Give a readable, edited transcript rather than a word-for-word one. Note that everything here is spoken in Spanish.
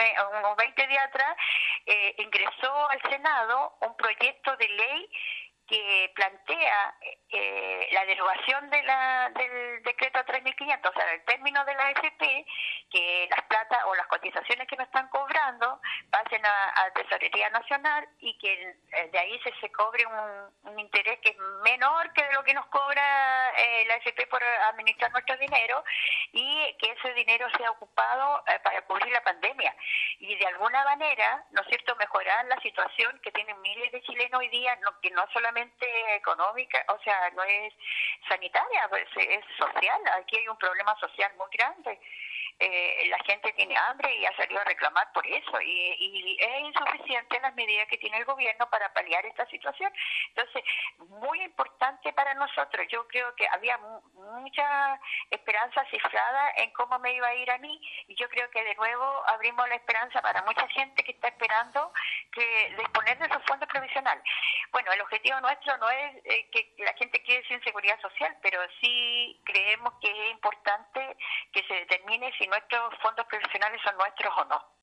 unos 20 días atrás, ingresó al Senado un proyecto de ley que plantea la derogación del decreto 3.500, o sea, el término de la AFP, que las plata o las cotizaciones que nos están cobrando pasen a Tesorería Nacional y que de ahí se cobre un interés que es menor que de lo que nos cobra la AFP por administrar nuestro dinero, y que ese dinero sea ocupado para cubrir la pandemia y de alguna manera, ¿no es cierto?, mejorar la situación que tienen miles de chilenos hoy día, que no solamente económica, o sea, no es sanitaria, pues es social. Aquí hay un problema social muy grande. La gente tiene hambre y ha salido a reclamar por eso, y es insuficiente las medidas que tiene el gobierno para paliar esta situación. Entonces, muy importante para nosotros. Yo creo que había mucha esperanza cifrada en cómo me iba a ir a mí, y yo creo que de nuevo abrimos la esperanza para mucha gente que está esperando que disponer de esos fondos provisionales. Bueno, el objetivo nuestro no es que la gente quede sin seguridad social, pero sí creemos que es importante que se determine si nuestros fondos provisionales son nuestros o no.